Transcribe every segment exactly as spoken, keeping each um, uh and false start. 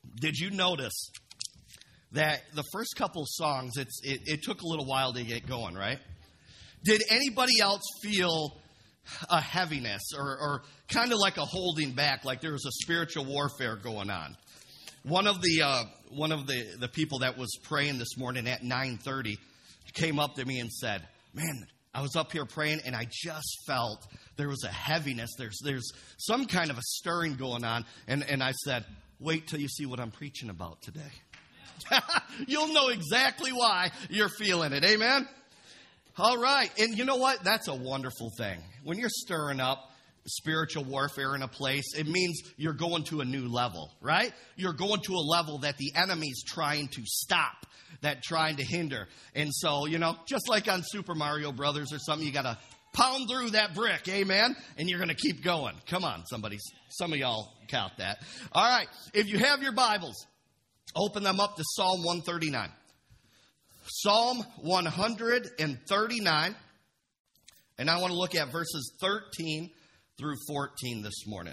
Did you notice that the first couple songs, it's, it, it took a little while to get going, right? Did anybody else feel a heaviness or, or kind of like a holding back, like there was a spiritual warfare going on? One of the uh, one of the, the people that was praying this morning at nine thirty came up to me and said, man, I was up here praying and I just felt there was a heaviness. There's there's some kind of a stirring going on. And, and I said, wait till you see what I'm preaching about today. You'll know exactly why you're feeling it. Amen? All right. And you know what? That's a wonderful thing. When you're stirring up spiritual warfare in a place, it means you're going to a new level, right? You're going to a level that the enemy's trying to stop, that trying to hinder. And so, you know, just like on Super Mario Brothers or something, you got to pound through that brick, amen? And you're going to keep going. Come on, somebody. Some of y'all count that. All right. If you have your Bibles, open them up to Psalm one thirty-nine. Psalm one thirty-nine. And I want to look at verses thirteen through fourteen this morning.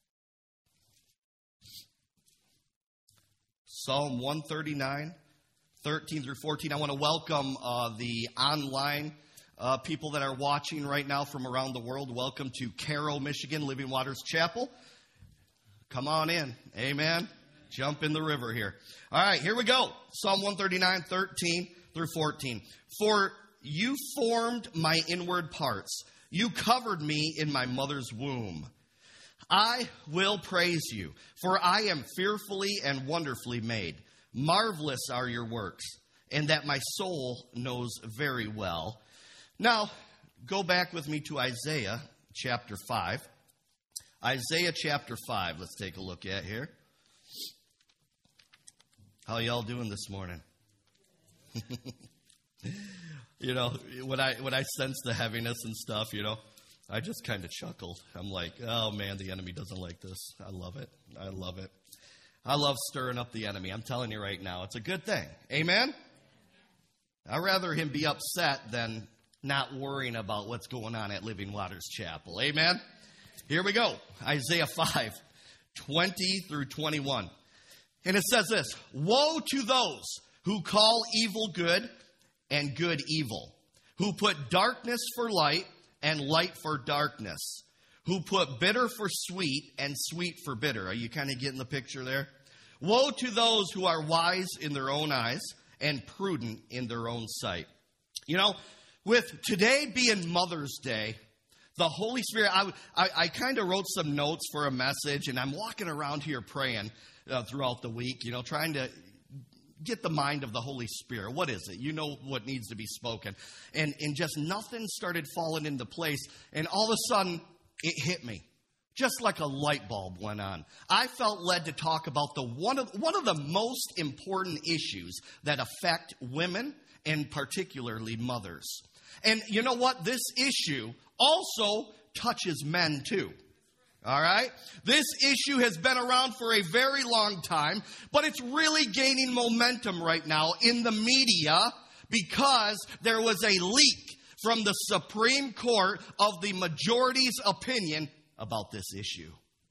Psalm one thirty-nine, thirteen through fourteen. I want to welcome uh, the online uh, people that are watching right now from around the world. Welcome to Caro, Michigan, Living Waters Chapel. Come on in. Amen. Jump in the river here. All right, here we go. Psalm one thirty-nine, thirteen through fourteen. For you formed my inward parts. You covered me in my mother's womb. I will praise you, for I am fearfully and wonderfully made. Marvelous are your works, and that my soul knows very well. Now, go back with me to Isaiah chapter five. Isaiah chapter five, let's take a look at here. How y'all doing this morning? You know, when I when I sense the heaviness and stuff, you know, I just kind of chuckled. I'm like, oh, man, the enemy doesn't like this. I love it. I love it. I love stirring up the enemy. I'm telling you right now, it's a good thing. Amen? I'd rather him be upset than not worrying about what's going on at Living Waters Chapel. Amen? Here we go. Isaiah five, twenty through twenty-one. And it says this, woe to those who call evil good and good evil, who put darkness for light and light for darkness, who put bitter for sweet and sweet for bitter. Are you kind of getting the picture there? Woe to those who are wise in their own eyes and prudent in their own sight. You know, with today being Mother's Day, the Holy Spirit, I, I, I kind of wrote some notes for a message, and I'm walking around here praying uh, throughout the week, you know, trying to get the mind of the Holy Spirit. What is it? You know what needs to be spoken. And and just nothing started falling into place. And all of a sudden, it hit me. Just like a light bulb went on. I felt led to talk about the one of one of the most important issues that affect women and particularly mothers. And you know what? This issue also touches men too. All right? This issue has been around for a very long time, but it's really gaining momentum right now in the media because there was a leak from the Supreme Court of the majority's opinion about this issue.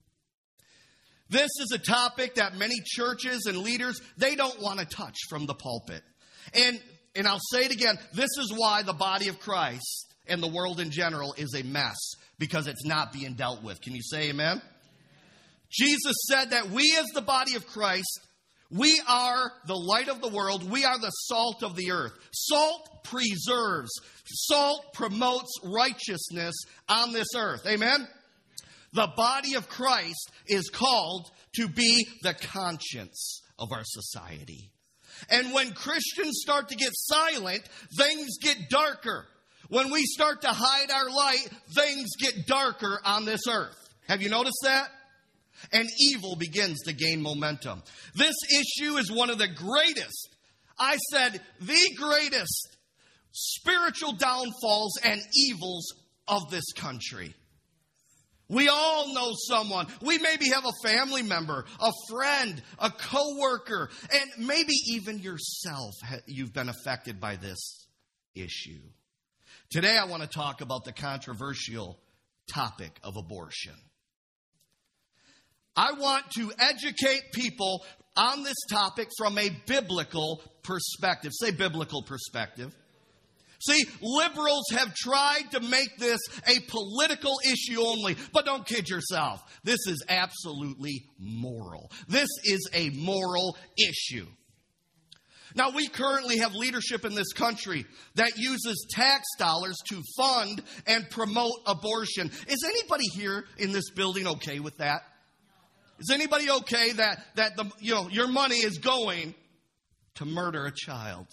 This is a topic that many churches and leaders, they don't want to touch from the pulpit. And, and I'll say it again, this is why the body of Christ and the world in general is a mess. Because it's not being dealt with. Can you say amen? Jesus said that we as the body of Christ, we are the light of the world. We are the salt of the earth. Salt preserves. Salt promotes righteousness on this earth. Amen? The body of Christ is called to be the conscience of our society. And when Christians start to get silent, things get darker. When we start to hide our light, things get darker on this earth. Have you noticed that? And evil begins to gain momentum. This issue is one of the greatest, I said, the greatest spiritual downfalls and evils of this country. We all know someone. We maybe have a family member, a friend, a coworker, and maybe even yourself. You've been affected by this issue. Today I want to talk about the controversial topic of abortion. I want to educate people on this topic from a biblical perspective. Say biblical perspective. See, liberals have tried to make this a political issue only, but don't kid yourself. This is absolutely moral. This is a moral issue. Now, we currently have leadership in this country that uses tax dollars to fund and promote abortion. Is anybody here in this building okay with that? Is anybody okay that, that the, you know, your money is going to murder a child?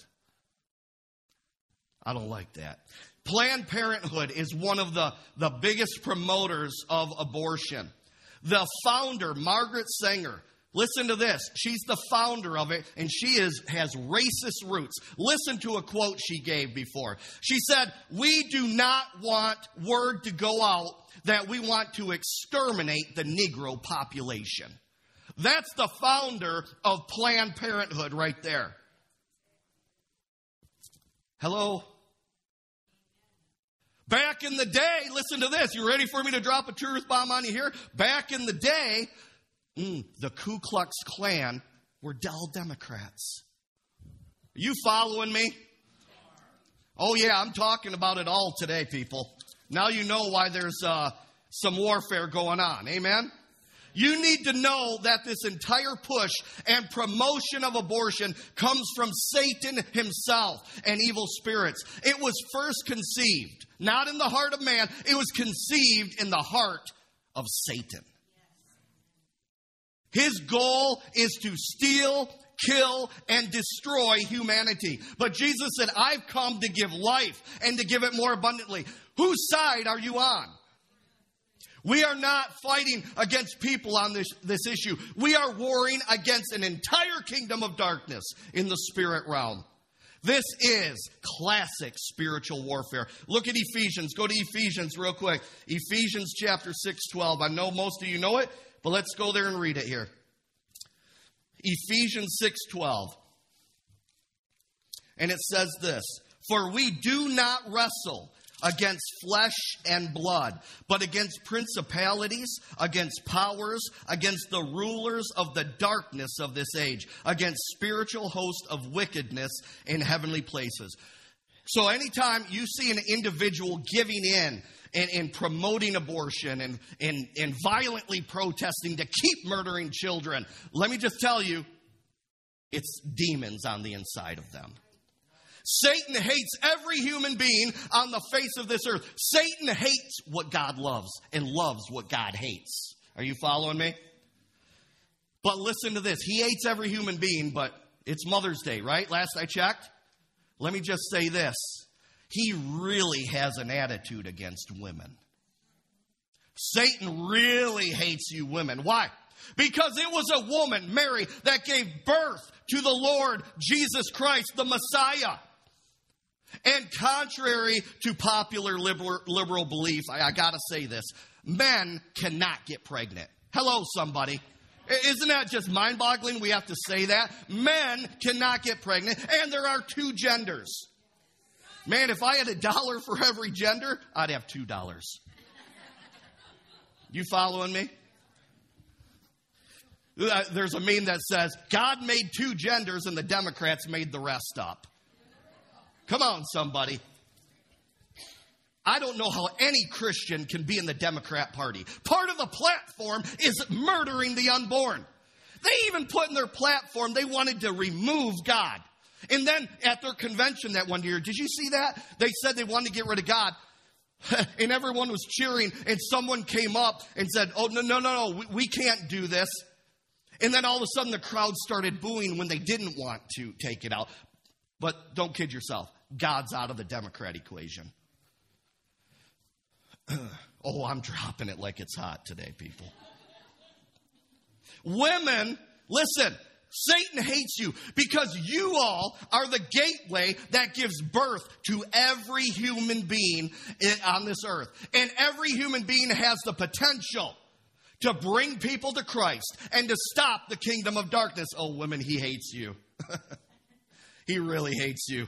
I don't like that. Planned Parenthood is one of the, the biggest promoters of abortion. The founder, Margaret Sanger, listen to this. She's the founder of it, and she is has racist roots. Listen to a quote she gave before. She said, "We do not want word to go out that we want to exterminate the Negro population." That's the founder of Planned Parenthood right there. Hello? Back in the day, listen to this. You ready for me to drop a truth bomb on you here? Back in the day, mm, the Ku Klux Klan were all Democrats. Are you following me? Oh, yeah, I'm talking about it all today, people. Now you know why there's uh, some warfare going on. Amen? You need to know that this entire push and promotion of abortion comes from Satan himself and evil spirits. It was first conceived, not in the heart of man. It was conceived in the heart of Satan. His goal is to steal, kill, and destroy humanity. But Jesus said, "I've come to give life and to give it more abundantly." Whose side are you on? We are not fighting against people on this, this issue. We are warring against an entire kingdom of darkness in the spirit realm. This is classic spiritual warfare. Look at Ephesians. Go to Ephesians real quick. Ephesians chapter six twelve. I know most of you know it, but let's go there and read it here. Ephesians six twelve. And it says this, "For we do not wrestle against flesh and blood, but against principalities, against powers, against the rulers of the darkness of this age, against spiritual hosts of wickedness in heavenly places." So anytime you see an individual giving in and, and promoting abortion and, and, and violently protesting to keep murdering children, let me just tell you, it's demons on the inside of them. Satan hates every human being on the face of this earth. Satan hates what God loves and loves what God hates. Are you following me? But listen to this. He hates every human being, but it's Mother's Day, right? Last I checked. Let me just say this. He really has an attitude against women. Satan really hates you women. Why? Because it was a woman, Mary, that gave birth to the Lord Jesus Christ, the Messiah. And contrary to popular liberal, liberal belief, I, I got to say this, men cannot get pregnant. Hello, somebody. Isn't that just mind-boggling? We have to say that. Men cannot get pregnant, and there are two genders. Man, if I had a dollar for every gender, I'd have two dollars. You following me? There's a meme that says, God made two genders and the Democrats made the rest up. Come on, somebody. I don't know how any Christian can be in the Democrat Party. Part of the platform is murdering the unborn. They even put in their platform they wanted to remove God. And then at their convention that one year, did you see that? They said they wanted to get rid of God. And everyone was cheering, and someone came up and said, oh, no, no, no, no, we, we can't do this. And then all of a sudden the crowd started booing when they didn't want to take it out. But don't kid yourself. God's out of the Democrat equation. Oh, I'm dropping it like it's hot today, people. Women, listen, Satan hates you because you all are the gateway that gives birth to every human being on this earth. And every human being has the potential to bring people to Christ and to stop the kingdom of darkness. Oh, women, he hates you. He really hates you.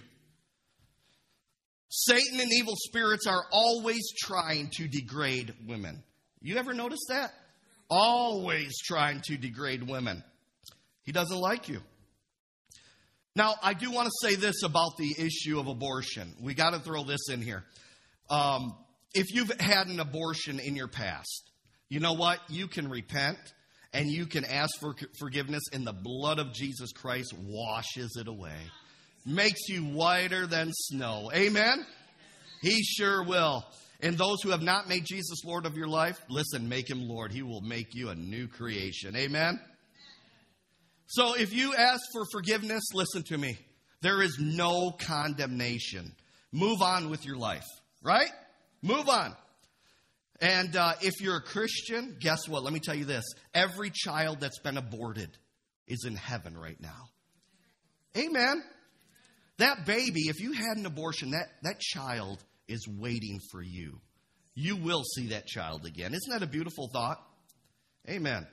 Satan and evil spirits are always trying to degrade women. You ever notice that? Always trying to degrade women. He doesn't like you. Now, I do want to say this about the issue of abortion. We got to throw this in here. Um, if you've had an abortion in your past, you know what? You can repent and you can ask for forgiveness, and the blood of Jesus Christ washes it away. Makes you whiter than snow. Amen? He sure will. And those who have not made Jesus Lord of your life, listen, make him Lord. He will make you a new creation. Amen? So if you ask for forgiveness, listen to me. There is no condemnation. Move on with your life, right? Move on. And uh, if you're a Christian, guess what? Let me tell you this. Every child that's been aborted is in heaven right now. Amen. That baby, if you had an abortion, that, that child is waiting for you. You will see that child again. Isn't that a beautiful thought? Amen.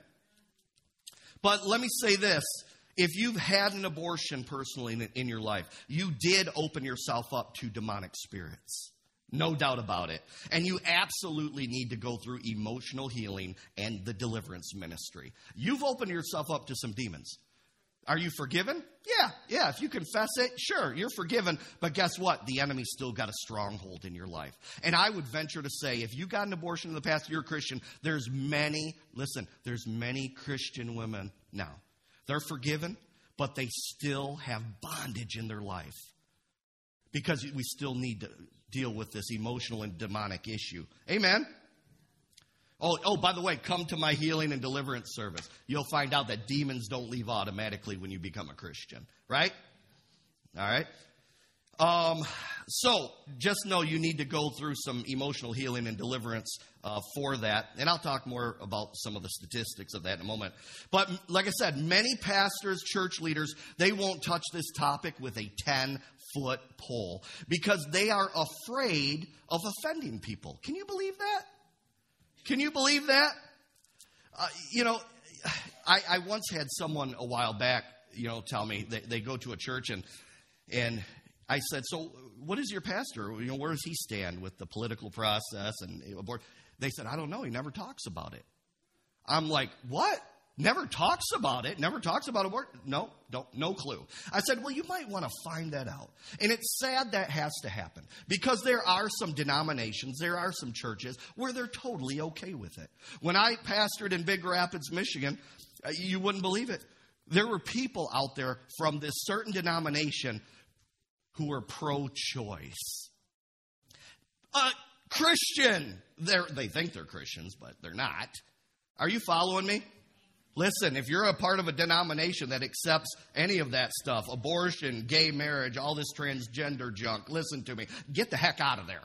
But let me say this. If you've had an abortion personally in, in your life, you did open yourself up to demonic spirits. No doubt about it. And you absolutely need to go through emotional healing and the deliverance ministry. You've opened yourself up to some demons. Are you forgiven? Yeah, yeah. If you confess it, sure, you're forgiven. But guess what? The enemy's still got a stronghold in your life. And I would venture to say, if you got an abortion in the past, you're a Christian, there's many, listen, there's many Christian women now. They're forgiven, but they still have bondage in their life. Because we still need to deal with this emotional and demonic issue. Amen? Oh, oh, by the way, come to my healing and deliverance service. You'll find out that demons don't leave automatically when you become a Christian, right? All right. Um, so just know you need to go through some emotional healing and deliverance uh, for that. And I'll talk more about some of the statistics of that in a moment. But like I said, many pastors, church leaders, they won't touch this topic with a ten-foot pole because they are afraid of offending people. Can you believe that? Can you believe that? Uh, you know, I, I once had someone a while back, you know, tell me they, they go to a church and and I said, so what is your pastor? You know, where does he stand with the political process and abort? They said, I don't know. He never talks about it. I'm like, what? Never talks about it? Never talks about abort? No, don't, no clue. I said, well, you might want to find that out. And it's sad that has to happen because there are some denominations, there are some churches where they're totally okay with it. When I pastored in Big Rapids, Michigan, you wouldn't believe it. There were people out there from this certain denomination who were pro-choice. Uh, Christian. They're, they think they're Christians, but they're not. Are you following me? Listen, if you're a part of a denomination that accepts any of that stuff, abortion, gay marriage, all this transgender junk, listen to me. Get the heck out of there.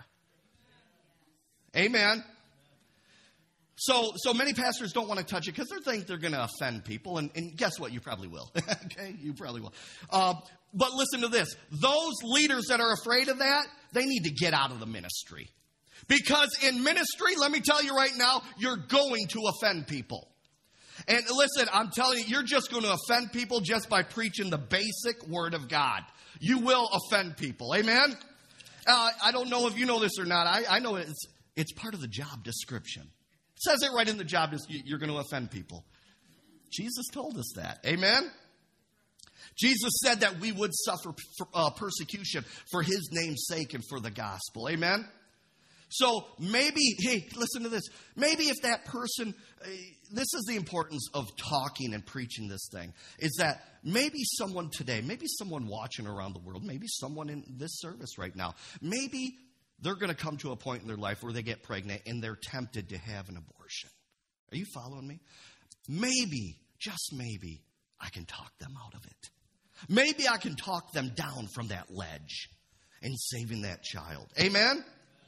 Amen. So so many pastors don't want to touch it because they think they're going to offend people. And, and guess what? You probably will. Okay? You probably will. Uh, but listen to this. Those leaders that are afraid of that, they need to get out of the ministry. Because in ministry, let me tell you right now, you're going to offend people. And listen, I'm telling you, you're just going to offend people just by preaching the basic word of God. You will offend people. Amen? Uh, I don't know if you know this or not. I, I know it's, it's part of the job description. It says it right in the job description. You're going to offend people. Jesus told us that. Amen? Jesus said that we would suffer uh, persecution for his name's sake and for the gospel. Amen? So maybe, hey, listen to this. Maybe if that person, uh, this is the importance of talking and preaching this thing, is that maybe someone today, maybe someone watching around the world, maybe someone in this service right now, maybe they're going to come to a point in their life where they get pregnant and they're tempted to have an abortion. Are you following me? Maybe, just maybe, I can talk them out of it. Maybe I can talk them down from that ledge and saving that child. Amen?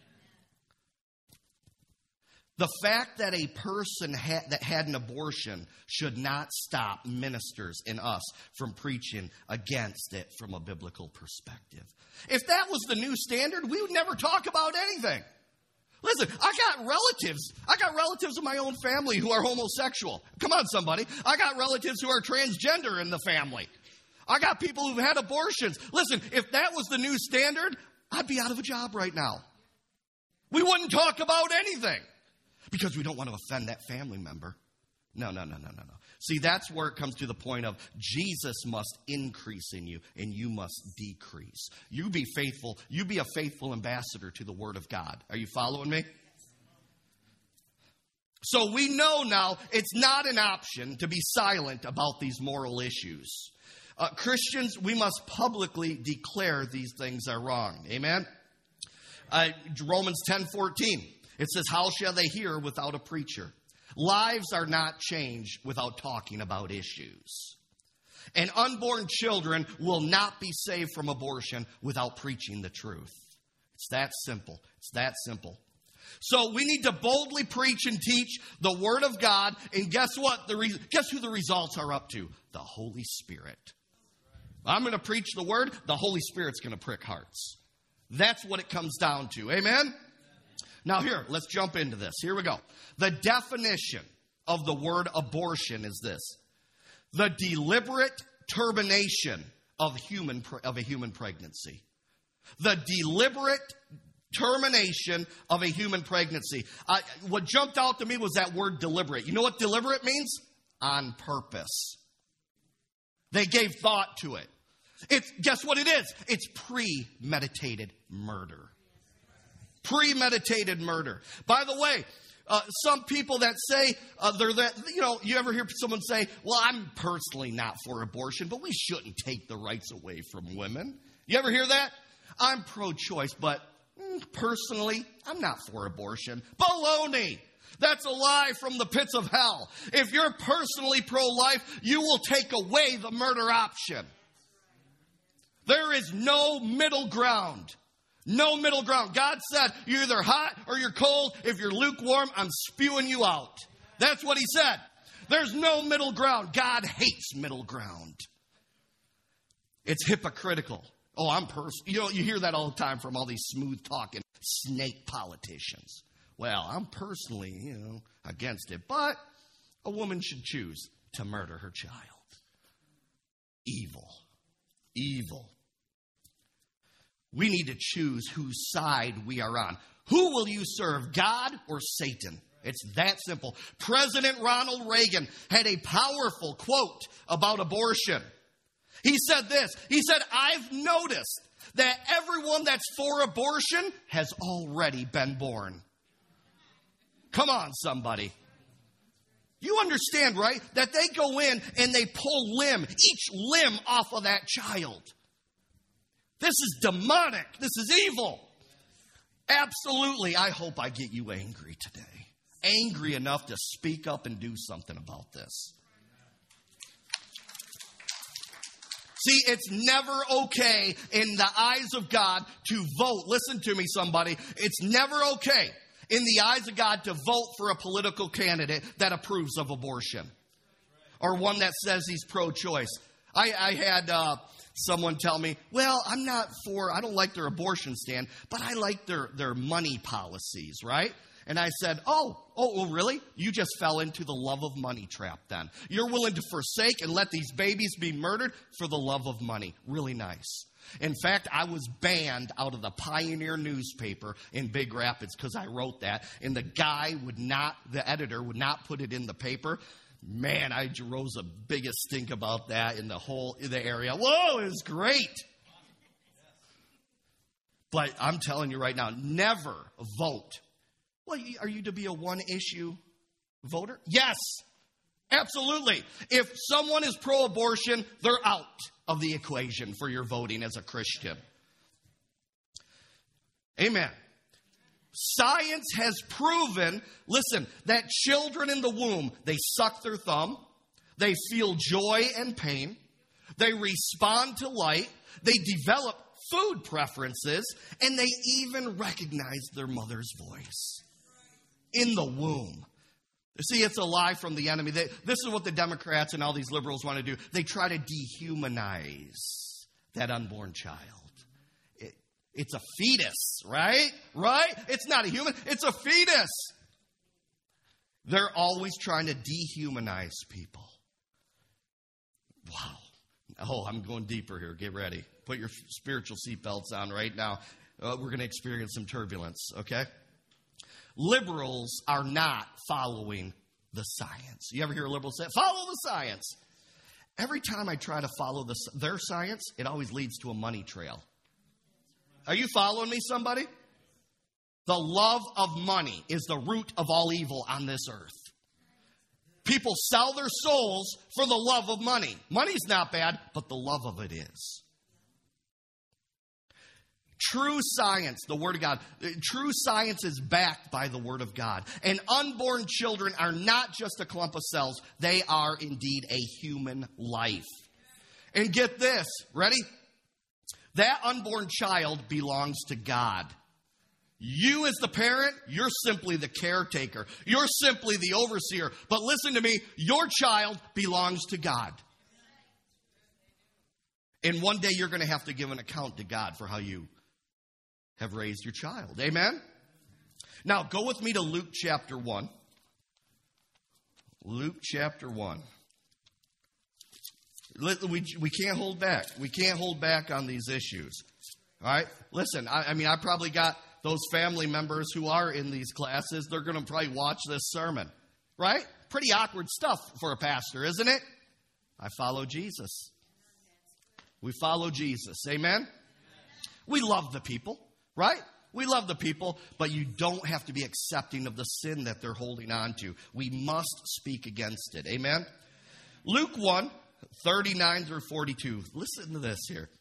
The fact that a person ha- that had an abortion should not stop ministers and us from preaching against it from a biblical perspective. If that was the new standard, we would never talk about anything. Listen, I got relatives. I got relatives in my own family who are homosexual. Come on, somebody. I got relatives who are transgender in the family. I got people who've had abortions. Listen, if that was the new standard, I'd be out of a job right now. We wouldn't talk about anything. Because we don't want to offend that family member. No, no, no, no, no, no. See, that's where it comes to the point of Jesus must increase in you and you must decrease. You be faithful. You be a faithful ambassador to the Word of God. Are you following me? So we know now it's not an option to be silent about these moral issues. Uh, Christians, we must publicly declare these things are wrong. Amen? Uh, Romans ten fourteen, it says, how shall they hear without a preacher? Lives are not changed without talking about issues. And unborn children will not be saved from abortion without preaching the truth. It's that simple. It's that simple. So we need to boldly preach and teach the Word of God. And guess what? The re- guess who the results are up to? The Holy Spirit. I'm going to preach the Word. The Holy Spirit's going to prick hearts. That's what it comes down to. Amen? Now here, let's jump into this. Here we go. The definition of the word abortion is this: the deliberate termination of human of a human pregnancy. The deliberate termination of a human pregnancy. I, what jumped out to me was that word deliberate. You know what deliberate means? On purpose. They gave thought to it. It's, guess what it is? It's premeditated murder. Premeditated murder. By the way, uh, some people that say uh, they're that, you know, you ever hear someone say, well, I'm personally not for abortion, but we shouldn't take the rights away from women. You ever hear that? I'm pro-choice, but mm, personally, I'm not for abortion. Baloney. That's a lie from the pits of hell. If you're personally pro-life, you will take away the murder option. There is no middle ground. No middle ground. God said, you're either hot or you're cold. If you're lukewarm, I'm spewing you out. That's what he said. There's no middle ground. God hates middle ground. It's hypocritical. Oh, I'm pers- you know, you hear that all the time from all these smooth talking snake politicians. Well, I'm personally, you know, against it. But a woman should choose to murder her child. Evil. Evil. We need to choose whose side we are on. Who will you serve, God or Satan? It's that simple. President Ronald Reagan had a powerful quote about abortion. He said this. He said, I've noticed that everyone that's for abortion has already been born. Come on, somebody. You understand, right? That they go in and they pull limb, each limb off of that child. This is demonic. This is evil. Absolutely. I hope I get you angry today. Angry enough to speak up and do something about this. See, it's never okay in the eyes of God to vote. Listen to me, somebody. It's never okay in the eyes of God to vote for a political candidate that approves of abortion or one that says he's pro-choice. I, I had uh, someone tell me, well, I'm not for, I don't like their abortion stand, but I like their, their money policies, right? And I said, oh, oh, oh, really? You just fell into the love of money trap then. You're willing to forsake and let these babies be murdered for the love of money. Really nice. In fact, I was banned out of the Pioneer newspaper in Big Rapids because I wrote that. And the guy would not, the editor would not put it in the paper. Man, I rose a biggest stink about that in the whole in the area. Whoa, it was great. But I'm telling you right now, never vote. Well, are you to be a one-issue voter? Yes, absolutely. If someone is pro-abortion, they're out of the equation for your voting as a Christian. Amen. Science has proven, listen, that children in the womb, they suck their thumb, they feel joy and pain, they respond to light, they develop food preferences, and they even recognize their mother's voice. In the womb. See, it's a lie from the enemy. They, this is what the Democrats and all these liberals want to do. They try to dehumanize that unborn child. It, it's a fetus, right? Right? It's not a human. It's a fetus. They're always trying to dehumanize people. Wow. Oh, I'm going deeper here. Get ready. Put your spiritual seatbelts on right now. Uh, we're going to experience some turbulence, okay? Liberals are not following the science. You ever hear a liberal say, follow the science? Every time I try to follow the, their science, it always leads to a money trail. Are you following me, somebody? The love of money is the root of all evil on this earth. People sell their souls for the love of money. Money's not bad, but the love of it is. True science, the Word of God, true science is backed by the Word of God. And unborn children are not just a clump of cells. They are indeed a human life. And get this, ready? That unborn child belongs to God. You as the parent, you're simply the caretaker. You're simply the overseer. But listen to me, your child belongs to God. And one day you're going to have to give an account to God for how you have raised your child. Amen? Now, go with me to Luke chapter one. Luke chapter one. We, we can't hold back. We can't hold back on these issues. All right? Listen, I, I mean, I probably got those family members who are in these classes. They're going to probably watch this sermon. Right? Pretty awkward stuff for a pastor, isn't it? I follow Jesus. We follow Jesus. Amen? We love the people. Right? We love the people, but you don't have to be accepting of the sin that they're holding on to. We must speak against it. Amen? Luke one, thirty-nine through forty-two. Listen to this here.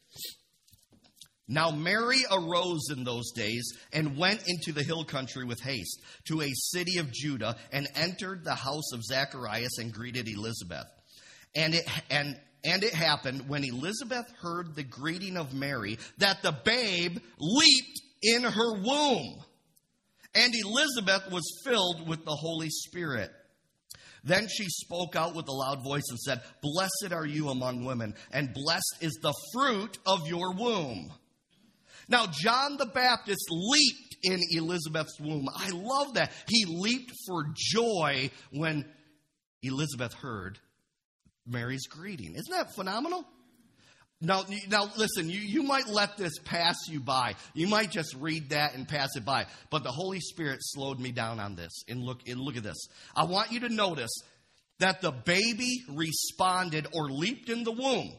Now Mary arose in those days and went into the hill country with haste to a city of Judah and entered the house of Zacharias and greeted Elizabeth. And it and And it happened when Elizabeth heard the greeting of Mary that the babe leaped in her womb. And Elizabeth was filled with the Holy Spirit. Then she spoke out with a loud voice and said, "Blessed are you among women, and blessed is the fruit of your womb." Now, John the Baptist leaped in Elizabeth's womb. I love that. He leaped for joy when Elizabeth heard Mary's greeting. Isn't that phenomenal? Now, now listen, you, you might let this pass you by. You might just read that and pass it by. But the Holy Spirit slowed me down on this. And look, and look at this. I want you to notice that the baby responded or leaped in the womb.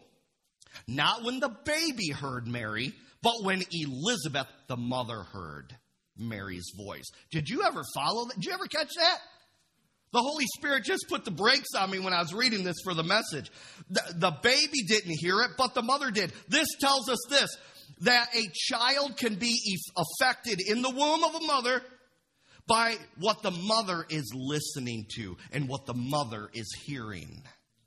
Not when the baby heard Mary, but when Elizabeth, the mother, heard Mary's voice. Did you ever follow that? Did you ever catch that? The Holy Spirit just put the brakes on me when I was reading this for the message. The, the baby didn't hear it, but the mother did. This tells us this, that a child can be affected in the womb of a mother by what the mother is listening to and what the mother is hearing.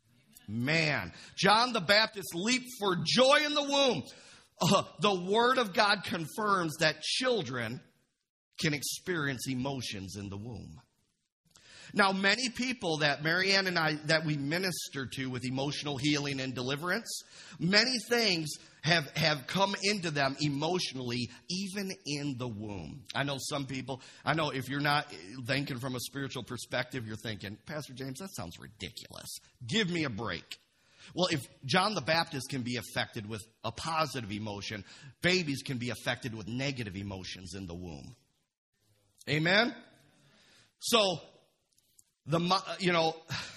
Man, John the Baptist leaped for joy in the womb. Uh, the Word of God confirms that children can experience emotions in the womb. Now, many people that Marianne and I, that we minister to with emotional healing and deliverance, many things have, have come into them emotionally, even in the womb. I know some people, I know if you're not thinking from a spiritual perspective, you're thinking, Pastor James, that sounds ridiculous. Give me a break. Well, if John the Baptist can be affected with a positive emotion, babies can be affected with negative emotions in the womb. Amen? So, The you know,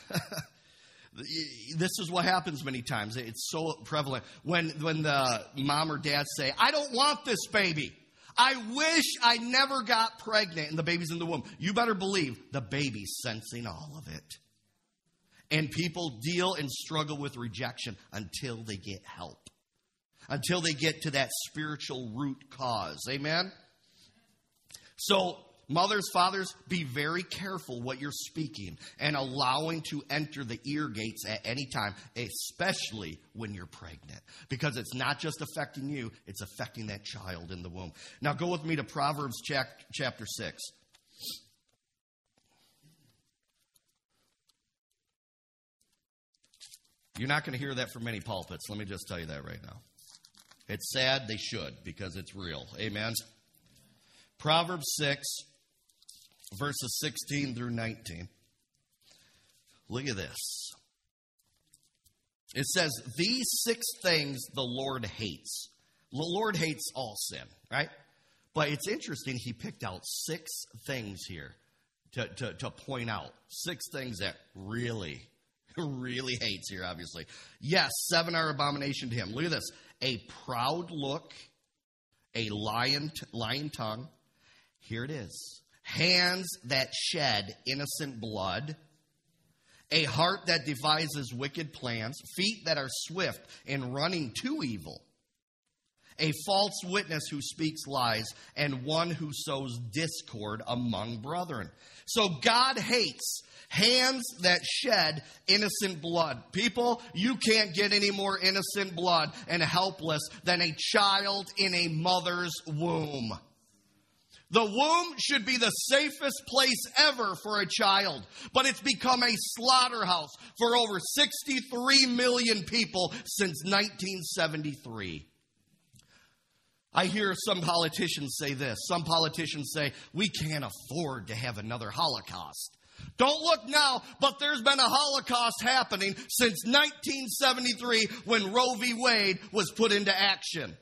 this is what happens many times. It's so prevalent. When when the mom or dad say, "I don't want this baby. I wish I never got pregnant," and the baby's in the womb, you better believe the baby's sensing all of it. And people deal and struggle with rejection until they get help, until they get to that spiritual root cause. Amen? So, mothers, fathers, be very careful what you're speaking and allowing to enter the ear gates at any time, especially when you're pregnant. Because it's not just affecting you, it's affecting that child in the womb. Now go with me to Proverbs chapter six. You're not going to hear that from many pulpits. Let me just tell you that right now. It's sad, they should, because it's real. Amen? Proverbs six, verses sixteen through nineteen. Look at this. It says, "These six things the Lord hates." The Lord hates all sin, right? But it's interesting, he picked out six things here to, to, to point out. Six things that really, really hates here, obviously. Yes, seven are abomination to him. Look at this. A proud look, a lying, lying tongue. Here it is. Hands that shed innocent blood. A heart that devises wicked plans. Feet that are swift in running to evil. A false witness who speaks lies, and one who sows discord among brethren. So God hates hands that shed innocent blood. People, you can't get any more innocent blood and helpless than a child in a mother's womb. The womb should be the safest place ever for a child, but it's become a slaughterhouse for over sixty-three million people since nineteen seventy-three. I hear some politicians say this. Some politicians say, we can't afford to have another Holocaust. Don't look now, but there's been a Holocaust happening since nineteen seventy-three when Roe v. Wade was put into action.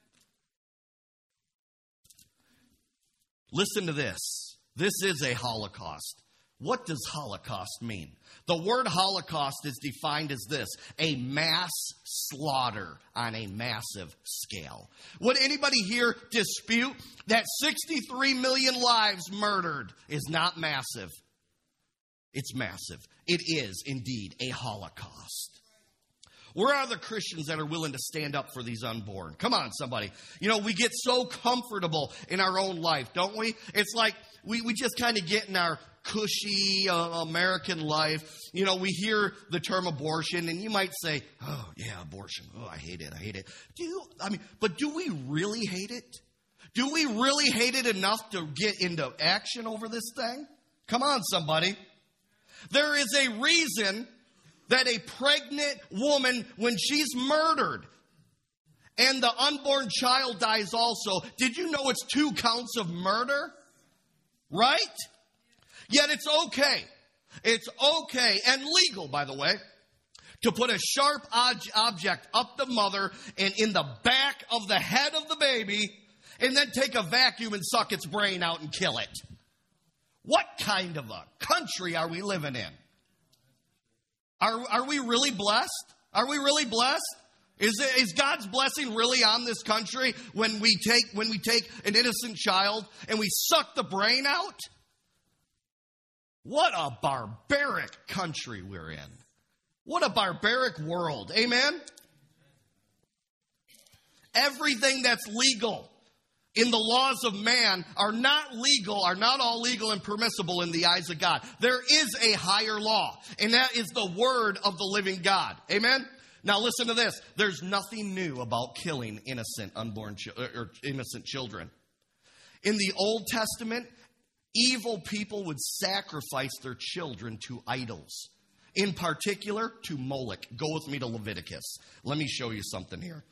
Listen to this. This is a Holocaust. What does Holocaust mean? The word Holocaust is defined as this: a mass slaughter on a massive scale. Would anybody here dispute that sixty-three million lives murdered is not massive? It's massive. It is indeed a Holocaust. Where are the Christians that are willing to stand up for these unborn? Come on, somebody. You know, we get so comfortable in our own life, don't we? It's like we, we just kind of get in our cushy uh, American life. You know, we hear the term abortion, and you might say, oh, yeah, abortion. Oh, I hate it. I hate it. Do you, I mean, but do we really hate it? Do we really hate it enough to get into action over this thing? Come on, somebody. There is a reason that a pregnant woman, when she's murdered and the unborn child dies also, did you know it's two counts of murder? Right? Yet it's okay. It's okay and legal, by the way, to put a sharp ob- object up the mother and in the back of the head of the baby and then take a vacuum and suck its brain out and kill it. What kind of a country are we living in? Are, are we really blessed? Are we really blessed? Is, it, is God's blessing really on this country when we take when we take an innocent child and we suck the brain out? What a barbaric country we're in. What a barbaric world. Amen? Everything that's legal in the laws of man are not legal, are not all legal and permissible in the eyes of God. There is a higher law, and that is the word of the living God. Amen? Now listen to this. There's nothing new about killing innocent unborn ch- or innocent children. In the Old Testament, evil people would sacrifice their children to idols. In particular, to Moloch. Go with me to Leviticus. Let me show you something here.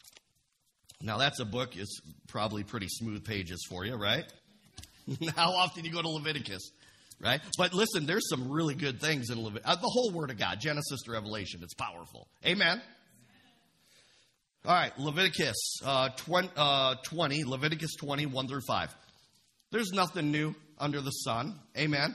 Now, that's a book. It's probably pretty smooth pages for you, right? How often do you go to Leviticus, right? But listen, there's some really good things in Leviticus. Uh, the whole Word of God, Genesis to Revelation, it's powerful. Amen? All right, Leviticus uh, twenty, uh, twenty, Leviticus twenty, one through five. There's nothing new under the sun. Amen?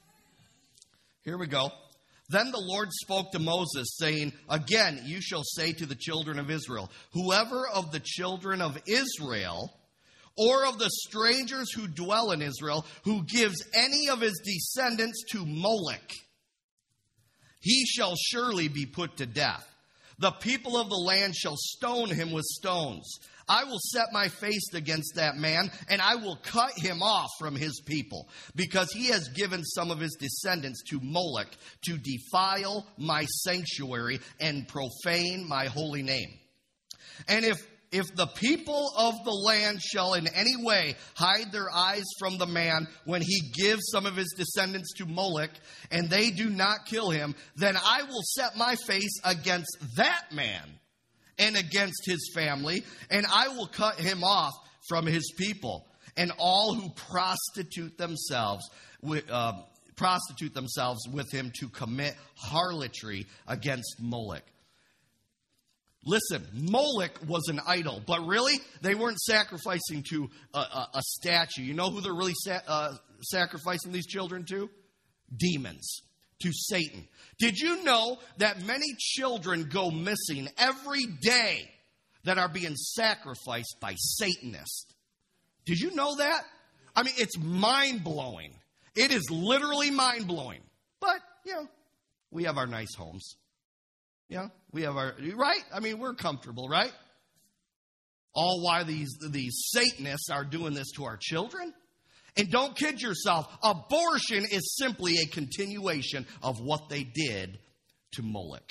Here we go. Then the Lord spoke to Moses, saying, again, you shall say to the children of Israel, whoever of the children of Israel or of the strangers who dwell in Israel, who gives any of his descendants to Moloch, he shall surely be put to death. The people of the land shall stone him with stones. I will set my face against that man, and I will cut him off from his people, because he has given some of his descendants to Moloch to defile my sanctuary and profane my holy name. And if If the people of the land shall in any way hide their eyes from the man when he gives some of his descendants to Moloch, and they do not kill him, then I will set my face against that man and against his family, and I will cut him off from his people. And all who prostitute themselves with, uh, prostitute themselves with him to commit harlotry against Moloch. Listen, Moloch was an idol, but really, they weren't sacrificing to a, a, a statue. You know who they're really sa- uh, sacrificing these children to? Demons, to Satan. Did you know that many children go missing every day that are being sacrificed by Satanists? Did you know that? I mean, it's mind-blowing. It is literally mind-blowing. But, you know, we have our nice homes. Yeah, we have our, right? I mean, we're comfortable, right? All while these, these Satanists are doing this to our children. And don't kid yourself, abortion is simply a continuation of what they did to Moloch.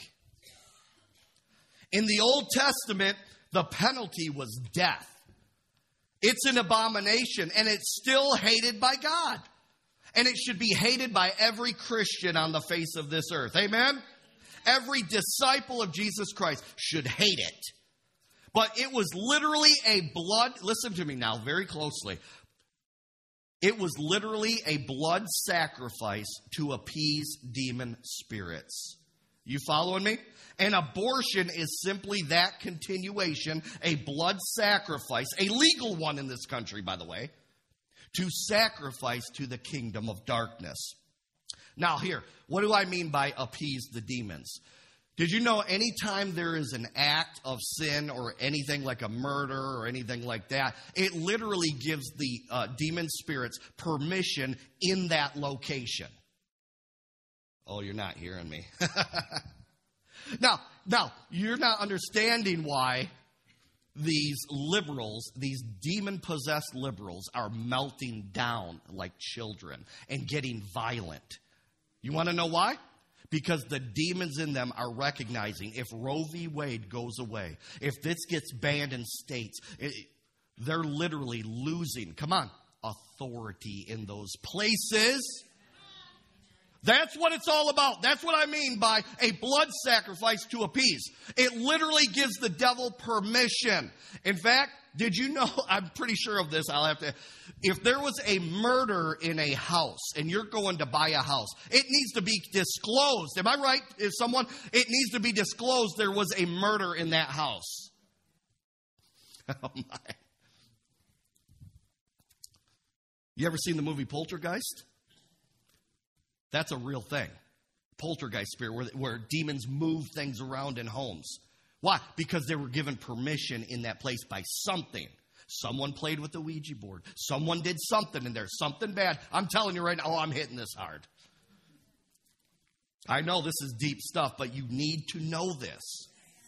In the Old Testament, the penalty was death. It's an abomination, and it's still hated by God. And it should be hated by every Christian on the face of this earth. Amen? Every disciple of Jesus Christ should hate it. But it was literally a blood, listen to me now very closely. It was literally a blood sacrifice to appease demon spirits. You following me? An abortion is simply that continuation, a blood sacrifice, a legal one in this country, by the way, to sacrifice to the kingdom of darkness. Now here, what do I mean by appease the demons? Did you know anytime there is an act of sin or anything like a murder or anything like that, it literally gives the uh, demon spirits permission in that location? Oh, you're not hearing me. now, now, you're not understanding why these liberals, these demon-possessed liberals, are melting down like children and getting violent. You want to know why? Because the demons in them are recognizing if Roe v. Wade goes away, if this gets banned in states, it, they're literally losing, come on, authority in those places. That's what it's all about. That's what I mean by a blood sacrifice to appease. It literally gives the devil permission. In fact, did you know, I'm pretty sure of this, I'll have to, if there was a murder in a house and you're going to buy a house, it needs to be disclosed. Am I right? If someone, it needs to be disclosed there was a murder in that house. Oh my. You ever seen the movie Poltergeist? That's a real thing. Poltergeist spirit, where, where demons move things around in homes. Why? Because they were given permission in that place by something. Someone played with the Ouija board. Someone did something in there, something bad. I'm telling you right now, oh, I'm hitting this hard. I know this is deep stuff, but you need to know this.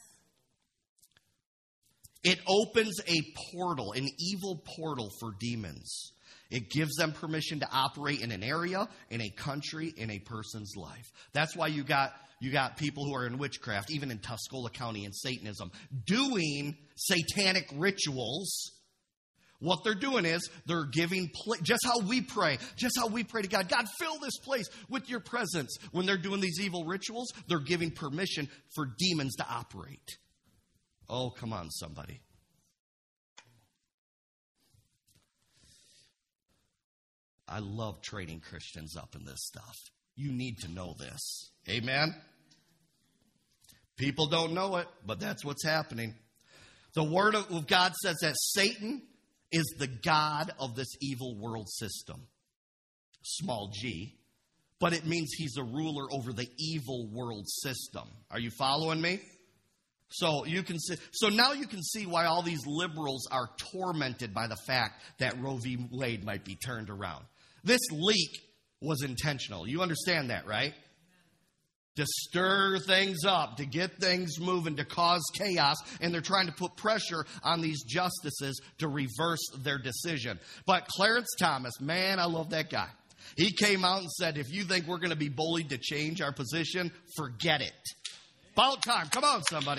It opens a portal, an evil portal for demons. It gives them permission to operate in an area, in a country, in a person's life. That's why you got you got people who are in witchcraft, even in Tuscola County and Satanism, doing satanic rituals. What they're doing is they're giving, pl- just how we pray, just how we pray to God, God, fill this place with your presence. When they're doing these evil rituals, they're giving permission for demons to operate. Oh, come on, somebody. I love training Christians up in this stuff. You need to know this. Amen? People don't know it, but that's what's happening. The Word of God says that Satan is the god of this evil world system. Small g. But it means he's a ruler over the evil world system. Are you following me? So you can see, so now you can see why all these liberals are tormented by the fact that Roe v. Wade might be turned around. This leak was intentional. You understand that, right? To stir things up, to get things moving, to cause chaos, and they're trying to put pressure on these justices to reverse their decision. But Clarence Thomas, man, I love that guy. He came out and said, if you think we're going to be bullied to change our position, forget it. About time. Come on, somebody.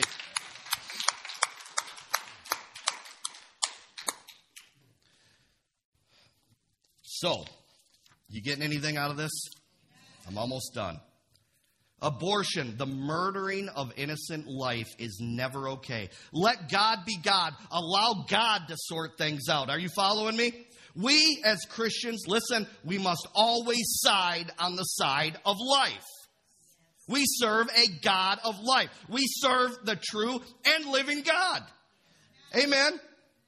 So, you getting anything out of this? I'm almost done. Abortion, the murdering of innocent life, is never okay. Let God be God. Allow God to sort things out. Are you following me? We as Christians, listen, we must always side on the side of life. We serve a God of life. We serve the true and living God. Amen.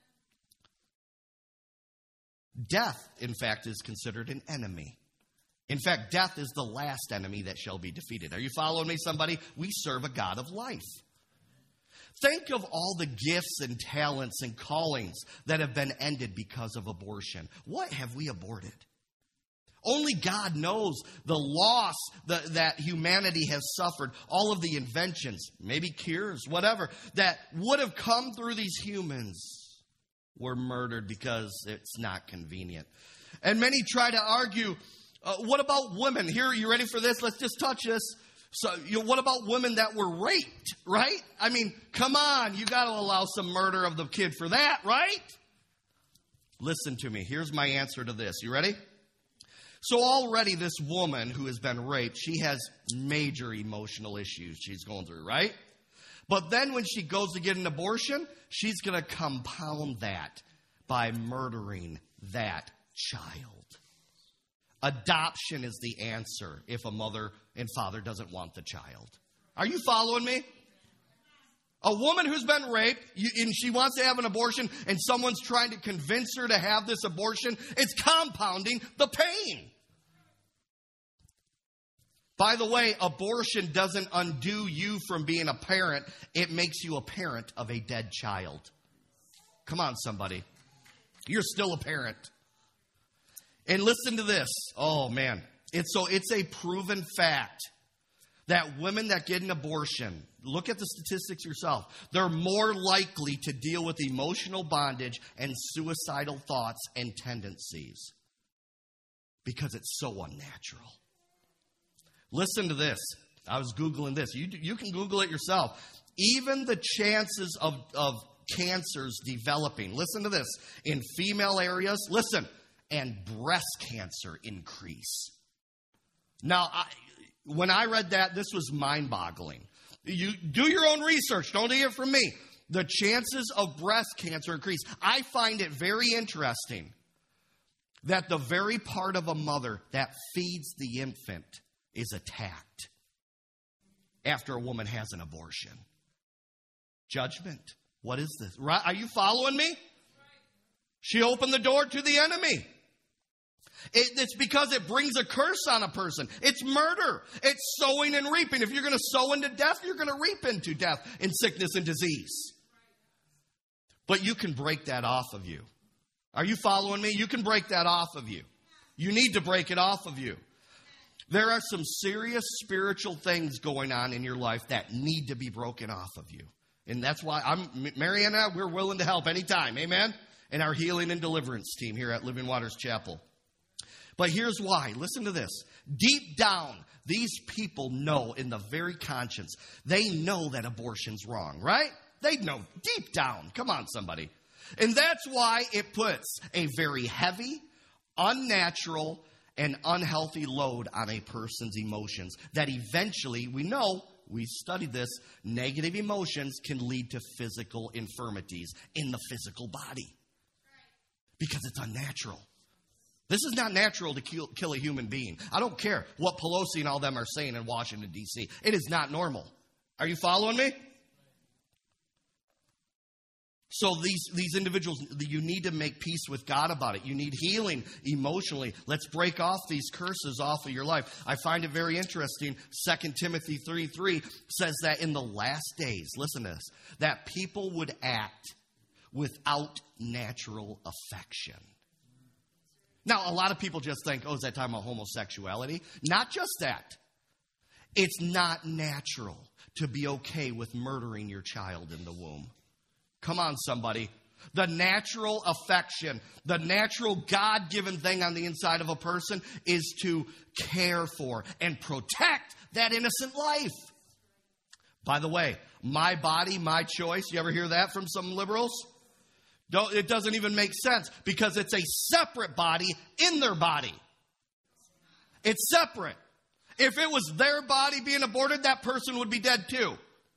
Death, in fact, is considered an enemy. In fact, death is the last enemy that shall be defeated. Are you following me, somebody? We serve a God of life. Think of all the gifts and talents and callings that have been ended because of abortion. What have we aborted? Only God knows the loss the, that humanity has suffered. All of the inventions, maybe cures, whatever, that would have come through these humans were murdered because it's not convenient. And many try to argue, uh, what about women? Here, you ready for this? Let's just touch this. So, you know, what about women that were raped, right? I mean, come on, you got to allow some murder of the kid for that, right? Listen to me. Here's my answer to this. You ready? So already this woman who has been raped, she has major emotional issues she's going through, right? But then when she goes to get an abortion, she's going to compound that by murdering that child. Adoption is the answer if a mother and father doesn't want the child. Are you following me? A woman who's been raped you, and she wants to have an abortion and someone's trying to convince her to have this abortion, it's compounding the pain. By the way, abortion doesn't undo you from being a parent. It makes you a parent of a dead child. Come on, somebody. You're still a parent. And listen to this. Oh, man. It's so it's a proven fact that women that get an abortion, look at the statistics yourself, they're more likely to deal with emotional bondage and suicidal thoughts and tendencies because it's so unnatural. Listen to this. I was Googling this. You, you can Google it yourself. Even the chances of, of cancers developing, listen to this, in female areas, listen, and breast cancer increase. Now, I, when I read that, this was mind-boggling. You do your own research. Don't hear it from me. The chances of breast cancer increase. I find it very interesting that the very part of a mother that feeds the infant is attacked after a woman has an abortion. Judgment. What is this? Right? Are you following me? She opened the door to the enemy. It, it's because it brings a curse on a person. It's murder. It's sowing and reaping. If you're going to sow into death, you're going to reap into death and sickness and disease. But you can break that off of you. Are you following me? You can break that off of you. You need to break it off of you. There are some serious spiritual things going on in your life that need to be broken off of you. And that's why I'm, Mary and I, we're willing to help anytime. Amen? And our healing and deliverance team here at Living Waters Chapel. But here's why. Listen to this. Deep down, these people know in the very conscience, they know that abortion's wrong, right? They know deep down. Come on, somebody. And that's why it puts a very heavy, unnatural, and unhealthy load on a person's emotions that eventually, we know, we studied this, negative emotions can lead to physical infirmities in the physical body because it's unnatural. This is not natural to kill, kill a human being. I don't care what Pelosi and all them are saying in Washington, D C It is not normal. Are you following me? So these, these individuals, you need to make peace with God about it. You need healing emotionally. Let's break off these curses off of your life. I find it very interesting. Second Timothy three three says that in the last days, listen to this, that people would act without natural affection. Now, a lot of people just think, oh, is that talking about homosexuality? Not just that. It's not natural to be okay with murdering your child in the womb. Come on, somebody. The natural affection, the natural God-given thing on the inside of a person is to care for and protect that innocent life. By the way, my body, my choice. You ever hear that from some liberals? Don't, it doesn't even make sense because it's a separate body in their body. It's separate. If it was their body being aborted, that person would be dead too.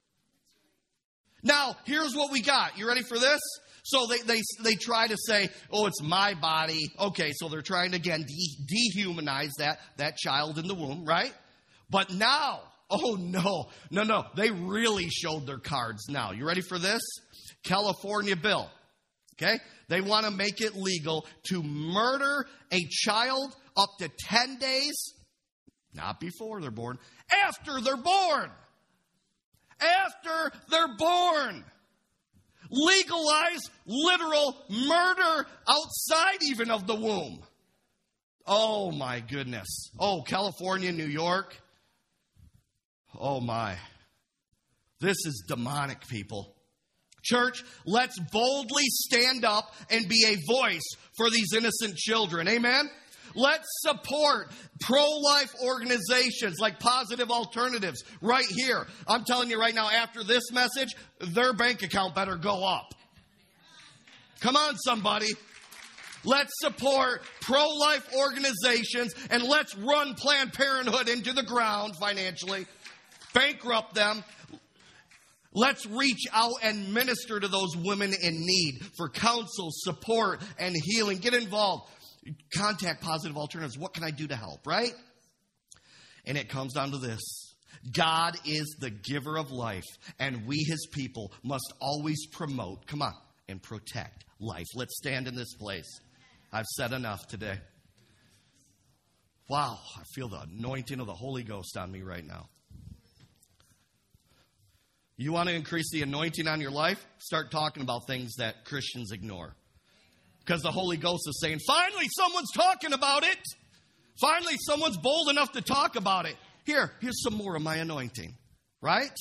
Now, here's what we got. You ready for this? So they, they, they try to say, oh, it's my body. Okay, so they're trying to, again, de- dehumanize that, that child in the womb, right? But now, Oh, no. No, no. They really showed their cards now. You ready for this? California bill. Okay? They want to make it legal to murder a child up to ten days, not before they're born, after they're born. After they're born. Legalize literal murder outside even of the womb. Oh, my goodness. Oh, California, New York. Oh, my. This is demonic, people. Church, let's boldly stand up and be a voice for these innocent children. Amen? Let's support pro-life organizations like Positive Alternatives right here. I'm telling you right now, after this message, their bank account better go up. Come on, somebody. Let's support pro-life organizations and let's run Planned Parenthood into the ground financially. Bankrupt them. Let's reach out and minister to those women in need for counsel, support, and healing. Get involved. Contact Positive Alternatives. What can I do to help, right? And it comes down to this. God is the giver of life, and we, his people, must always promote, come on, and protect life. Let's stand in this place. I've said enough today. Wow, I feel the anointing of the Holy Ghost on me right now. You want to increase the anointing on your life? Start talking about things that Christians ignore. Because the Holy Ghost is saying, finally, someone's talking about it. Finally, someone's bold enough to talk about it. Here, here's some more of my anointing. Right?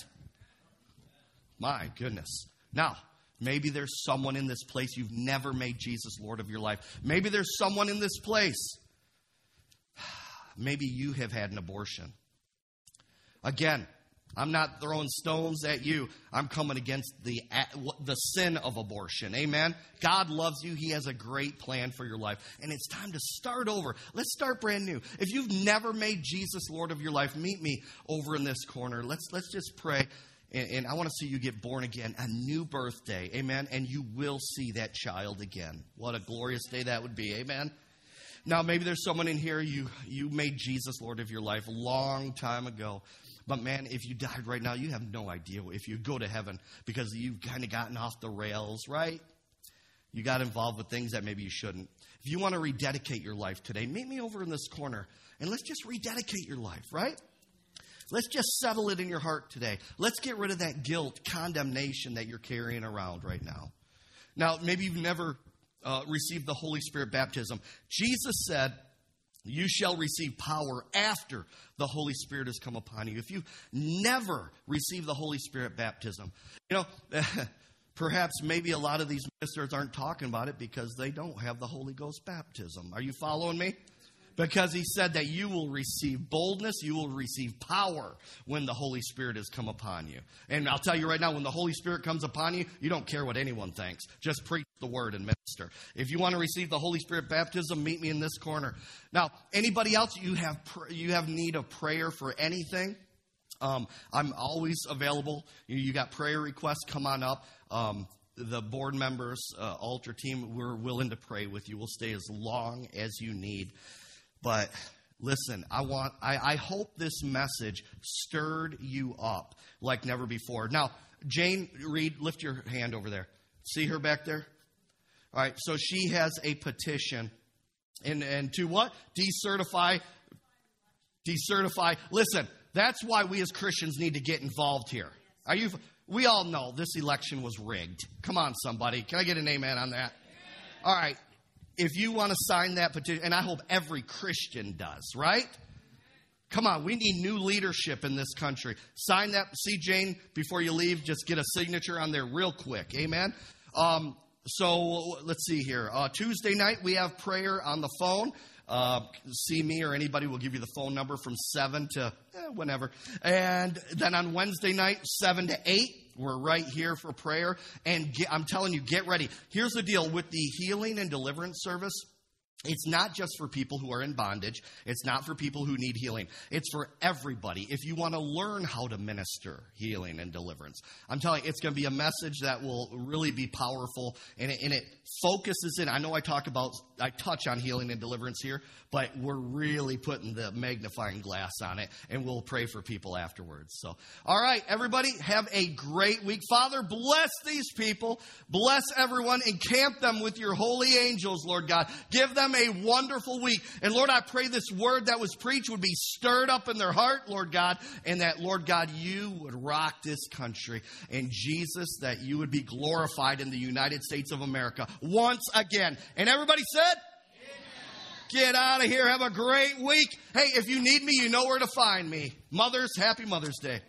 My goodness. Now, maybe there's someone in this place, you've never made Jesus Lord of your life. Maybe there's someone in this place. Maybe you have had an abortion. Again, I'm not throwing stones at you. I'm coming against the the sin of abortion. Amen? God loves you. He has a great plan for your life. And it's time to start over. Let's start brand new. If you've never made Jesus Lord of your life, meet me over in this corner. Let's, let's just pray. And, and I want to see you get born again. A new birthday. Amen? And you will see that child again. What a glorious day that would be. Amen? Now, maybe there's someone in here, you, you made Jesus Lord of your life a long time ago. But man, if you died right now, you have no idea if you'd go to heaven because you've kind of gotten off the rails, right? You got involved with things that maybe you shouldn't. If you want to rededicate your life today, meet me over in this corner and let's just rededicate your life, right? Let's just settle it in your heart today. Let's get rid of that guilt, condemnation that you're carrying around right now. Now, maybe you've never uh, received the Holy Spirit baptism. Jesus said, you shall receive power after the Holy Spirit has come upon you. If you never receive the Holy Spirit baptism, you know, perhaps maybe a lot of these ministers aren't talking about it because they don't have the Holy Ghost baptism. Are you following me? Because he said that you will receive boldness, you will receive power when the Holy Spirit has come upon you. And I'll tell you right now, when the Holy Spirit comes upon you, you don't care what anyone thinks. Just preach the word and minister. If you want to receive the Holy Spirit baptism, meet me in this corner. Now, anybody else, you have you have need of prayer for anything? Um, I'm always available. You, you got prayer requests, come on up. Um, the board members, uh, altar team, we're willing to pray with you. We'll stay as long as you need. But listen, I want, I, I hope this message stirred you up like never before. Now, Jane Reed, lift your hand over there. See her back there? All right, so she has a petition. And, and to what? Decertify. Decertify. Listen, that's why we as Christians need to get involved here. Are you? We all know this election was rigged. Come on, somebody. Can I get an amen on that? All right. If you want to sign that petition, and I hope every Christian does, right? Come on, we need new leadership in this country. Sign that. See Jane before you leave. Just get a signature on there real quick. Amen. Um, so let's see here. Uh, Tuesday night, we have prayer on the phone. Uh, see me or anybody will give you the phone number from seven to eh, whenever. And then on Wednesday night, seven to eight, we're right here for prayer. And get, I'm telling you, get ready. Here's the deal with the healing and deliverance service. It's not just for people who are in bondage. It's not for people who need healing. It's for everybody. If you want to learn how to minister healing and deliverance, I'm telling you, it's going to be a message that will really be powerful, and it, and it focuses in. I know I talk about, I touch on healing and deliverance here, but we're really putting the magnifying glass on it, and we'll pray for people afterwards. So, all right, everybody, have a great week. Father, bless these people. Bless everyone. Encamp them with your holy angels, Lord God. Give them a wonderful week. And Lord, I pray this word that was preached would be stirred up in their heart, Lord God, and that, Lord God, you would rock this country. And Jesus, that you would be glorified in the United States of America once again. And everybody said, get out of here. Have a great week. Hey, if you need me, you know where to find me. Mothers, happy Mother's Day.